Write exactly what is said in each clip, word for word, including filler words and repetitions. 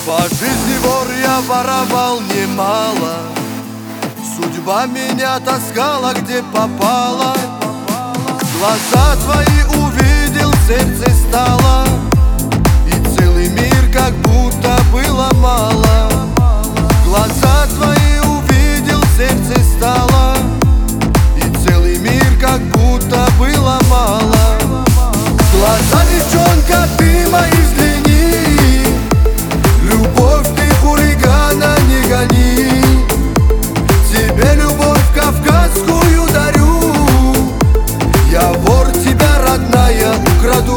По жизни вор я воровал немало, судьба меня таскала где попала. Глаза твои увидел, сердце стало, и целый мир как будто было мало. Глаза твои увидел, сердце стало, и целый мир как будто было мало. Глаза, девчонка, ты мои взгляни, любовь ты хулигана не гони. Тебе любовь кавказскую дарю, я вор, тебя, родная, украду.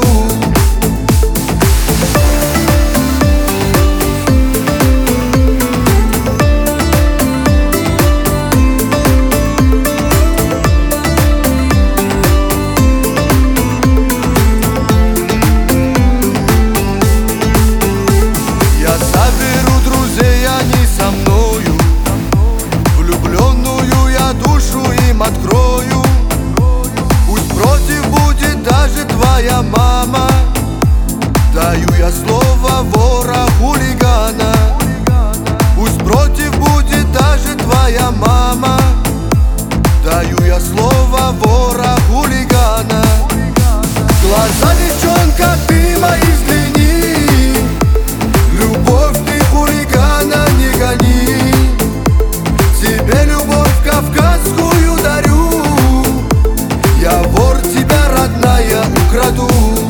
Заберу друзей, они со мною, влюбленную я душу им открою. Пусть против будет даже твоя мама, даю я слово вора хулигана. Пусть против будет даже твоя мама, даю я слово вора хулигана. Глаза, девчонка, ты мои взгляни, любовь ты хулигана не гони. Тебе любовь кавказскую дарю, я вор, тебя, родная, украду.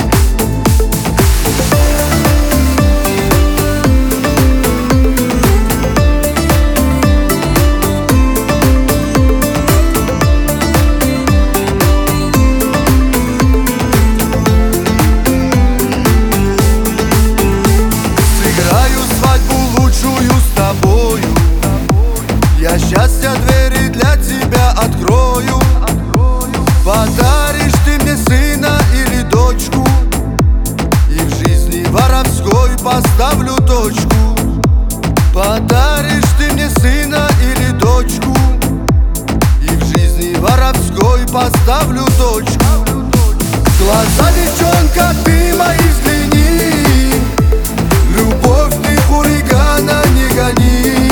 Я счастья двери для тебя открою. Подаришь ты мне сына или дочку, и в жизни воровской поставлю точку. Подаришь ты мне сына или дочку, и в жизни воровской поставлю точку. Глаза, девчонка, ты мои взгляни, любовь ты хулигана не гони.